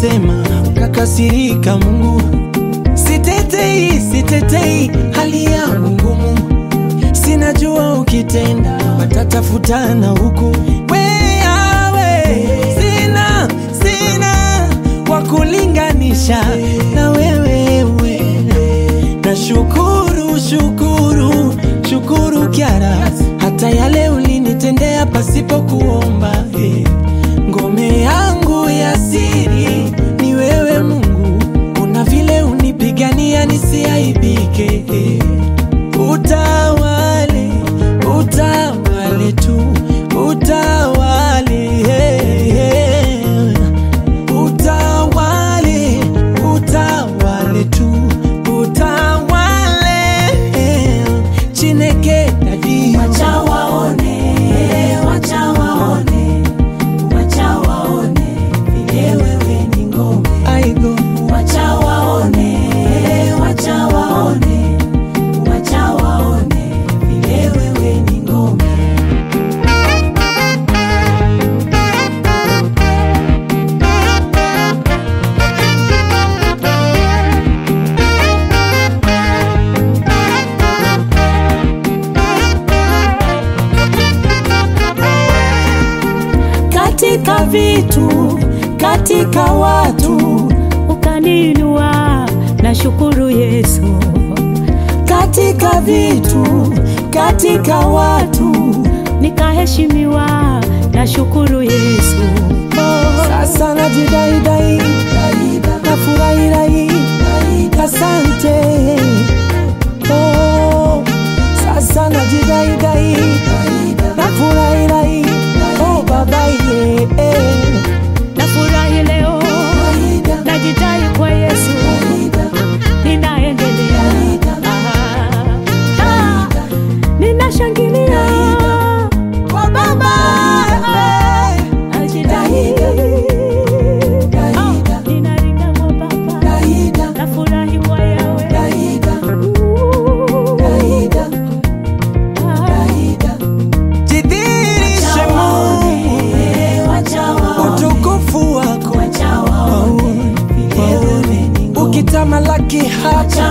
ulisema ukakasirika Mungu. Sitetei hali yangu ngumu, sinajua ukitenda watatafutana huku. Sina wakulinganisha na wewe. Na shukuru Kiara, hata yale ulinitendea pasipo kuomba. Ngome yangu ya siri ni wewe Mungu, una vile unipigania nisiaibike. Utawale tu, utawale tu, utawale Chineke dadi. Wacha waone vile wewe ni ngome. Aigo Wacha waone vile wewe ni ngome. Katika vitu, katika watu ukaninua, na shukuru Yesu. Katika vitu, katika watu nikaheshimiwa, na shukuru Yesu. sasa najidai, nafurahi, asante. Sasa najidai, nafurahi, oh baba Nafurahi leo, najidai kwa Yesu, ninaendelea, ninashangilia kwa baba, najidai, ninaringa kwa baba, nafurahi kwa Yawe. Jidhihirishe Mungu, utukufu wako ukitamalaki hapa.